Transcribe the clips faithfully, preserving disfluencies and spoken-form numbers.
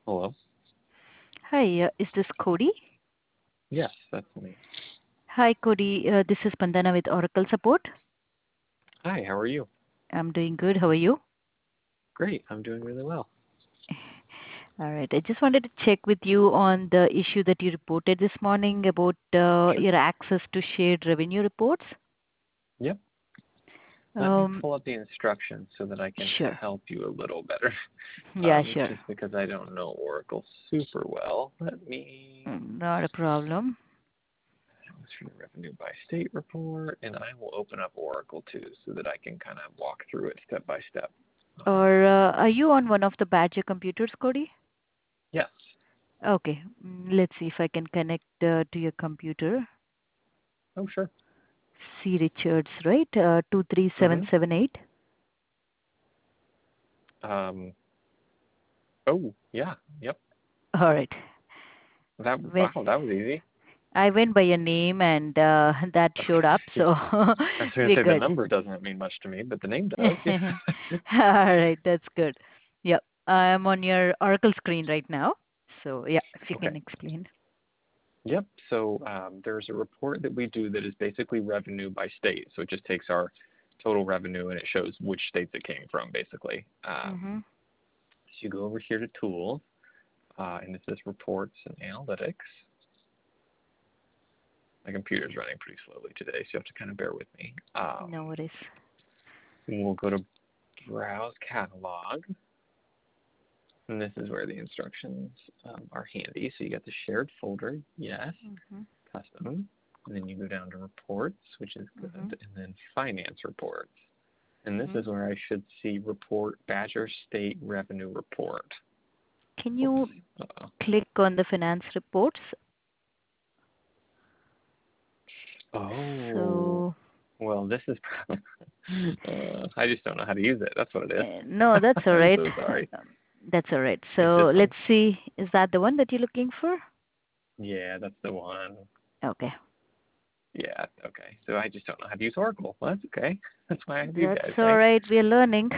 Hello. Hi, uh, is this Cody? Yes, that's me. Hi, Cody. Uh, this is Pandana with Oracle Support. Hi, how are you? I'm doing good. How are you? Great, I'm doing really well. All right. I just wanted to check with you on the issue that you reported this morning about uh, Sure. your access to shared revenue reports. Yep. Let me Um, pull up the instructions so that I can sure. help you a little better. Yeah, Um, sure. just because I don't know Oracle super well. Let me Mm, Not a problem. go through the revenue by state report, and I will open up Oracle too so that I can kind of walk through it step by step. Um, Or uh, are you on one of the Badger computers, Cody? yes. Okay. Mm, Let's see if I can connect uh, to your computer. Oh, sure. C. Richards, right? Uh, two three seven Mm-hmm. seven eight. Um, oh, yeah. Yep. All right. That When wow, that was easy. I went by your name and uh, that showed up, Yeah. so I was going to we're say the good. number doesn't mean much to me, but the name All does. Yeah. right, that's good. Yep, I'm on your Oracle screen right now. So yeah, if you Okay. can explain. Yep. So um, there's a report that we do that is basically revenue by state. So it just takes our total revenue and it shows which states it came from, basically. Um, Mm-hmm. so you go over here to Tools, uh, and it says Reports and Analytics. My computer's running pretty slowly today, so you have to kind of bear with me. Um, No worries. we'll go to Browse Catalog, and this is where the instructions um, are handy. So you got the shared folder, yes, Mm-hmm. custom, and then you go down to Reports, which is good, Mm-hmm. and then Finance Reports. And this Mm-hmm. is where I should see report Badger State Revenue Report. Can Oops. you Uh-oh. click on the finance reports? Oh, So well, this is probably, uh, I just don't know how to use it. That's what it is. uh, no, that's all I'm right. so sorry. Um, That's all right. Is this So one? let's see. Is that the one that you're looking for? Yeah, that's the one. Okay. Yeah, okay. So I just don't know how to use Oracle. Well, that's okay. That's why I have you That's guys, all right? right. We're learning.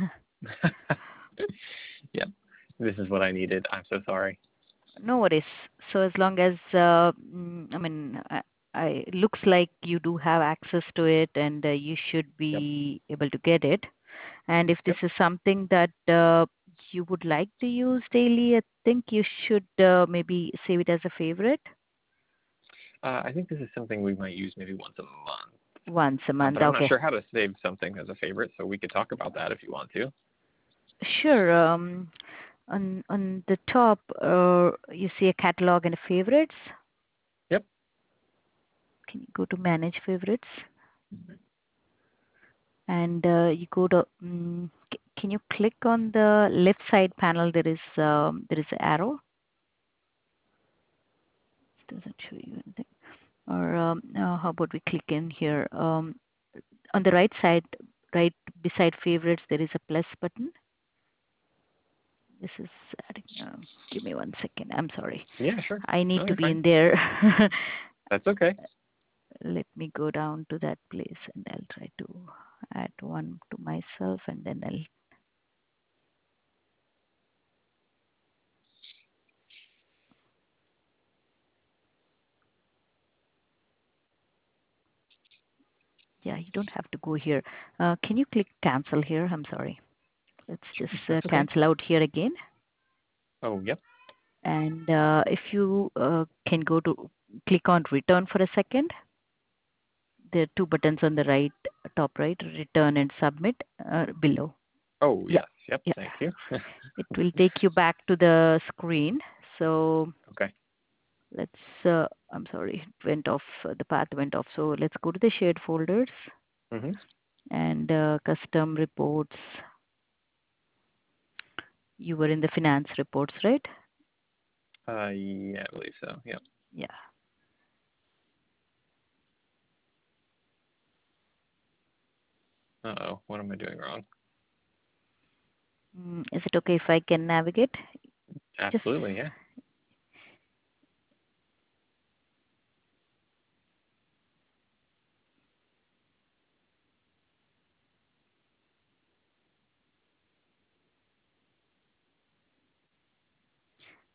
Yep. This is what I needed. I'm so sorry. No worries. So as long as, uh, mm, I mean, I, I it looks like you do have access to it and uh, you should Yep. be able to get it. And if this Yep. is something that uh, you would like to use daily, I think you should uh, maybe save it as a favorite Uh, I think this is something we might use maybe once a month. once a Um, month. but I'm not Okay. sure how to save something as a favorite, so we could talk about that if you want to. Sure. Um, on on the top, uh, you see a catalog and favorites. Yep. Can you go to manage favorites? And uh, you go to um, c- can you click on the left side panel? There is um, there is an arrow. It doesn't show you anything. Or um, uh, how about we click in here? Um, on the right side, right beside favorites, there is a plus button. This is adding. Um, give me one second. I'm sorry. Yeah, sure. I need No, to you're be fine. in there. That's okay. Let me go down to that place and I'll try to add one to myself and then I'll. Yeah, you don't have to go here. Uh, can you click cancel here? I'm sorry. Let's Sure. just uh, That's okay. cancel out here again. Oh, yep. And uh, if you uh, can go to click on return for a second, there are two buttons on the right, top right, return and submit uh, below. Oh, Yeah, yes. Yep. yeah. Thank you. It will take you back to the screen. So Okay. let's, uh, I'm sorry, it went off, uh, the path went off. So let's go to the shared folders Mhm. and uh, custom reports. You were in the finance reports, right? Uh, yeah, I believe so. Yep. Yeah. Uh oh. What am I doing wrong? Mm, is it okay if I can navigate? Just Absolutely. Yeah.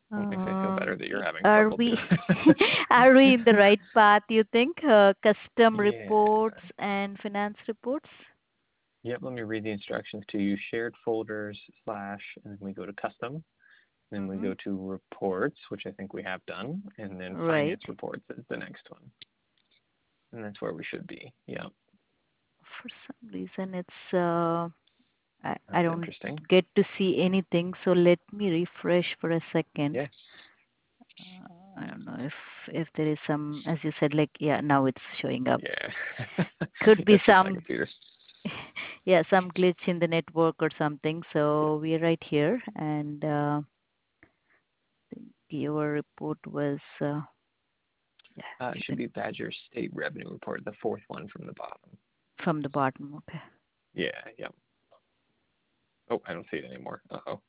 Well, it makes me feel better Um, that you're having are trouble too. we are we in the right path, you think? Uh, custom Yeah. reports and finance reports? Yep, let me read the instructions to you. Shared folders slash, and then we go to custom. Then we Mm-hmm. go to reports, which I think we have done, and then Right. finance reports is the next one. And that's where we should be. Yeah, For some reason, it's uh, I, I that's don't interesting. get to see anything. So let me refresh for a second. Yeah. Uh, I don't know if if there is some, as you said, like yeah, now it's showing up. Yeah. Could be That's just my some, computer. yeah, some glitch in the network or something. So we are right here, and uh, I think your report was uh, yeah, Uh, it you should can be Badger State Revenue Report, the fourth one from the bottom. from the bottom. Okay. Yeah, yeah. Oh, I don't see it anymore. Uh-oh.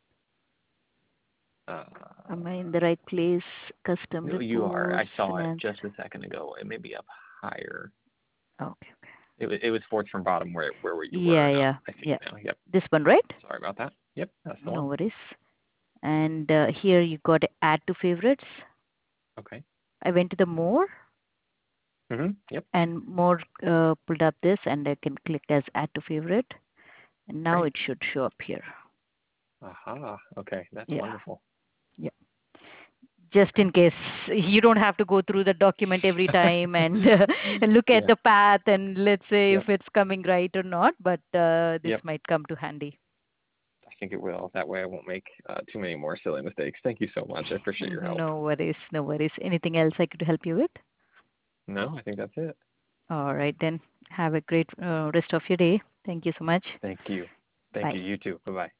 Uh, Am I in the right place? Custom no, you are. reports, I saw it finance. just a second ago. It may be up higher. Okay, okay. It was, it was fourth from bottom where where you Yeah, were. Now yeah, I see yeah. it now. Yep. This one, right? Sorry about that. Yep, that's the No one. worries. And uh, here you got to add to favorites. Okay. I went to the more Mhm. Yep. and more uh, pulled up this, and I can click as add to favorite. And now Great. it should show up here. Aha. Okay, that's Yeah, wonderful. yeah. Just Okay. in case you don't have to go through the document every time and uh, look at Yeah. the path and let's say if Yep. it's coming right or not, but uh, this Yep. might come to handy. I think it will. That way I won't make uh, too many more silly mistakes. Thank you so much. I appreciate your help. No worries, no worries. Anything else I could help you with? No, I think that's it. All right, then. Have a great uh, rest of your day. Thank you so much. Thank you. Thank Bye. you. You too. Bye bye.